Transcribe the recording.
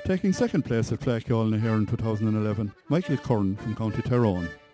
Taking second place at Fleadh Cheoil na Hare in 2011, Michael Curran from County Tyrone.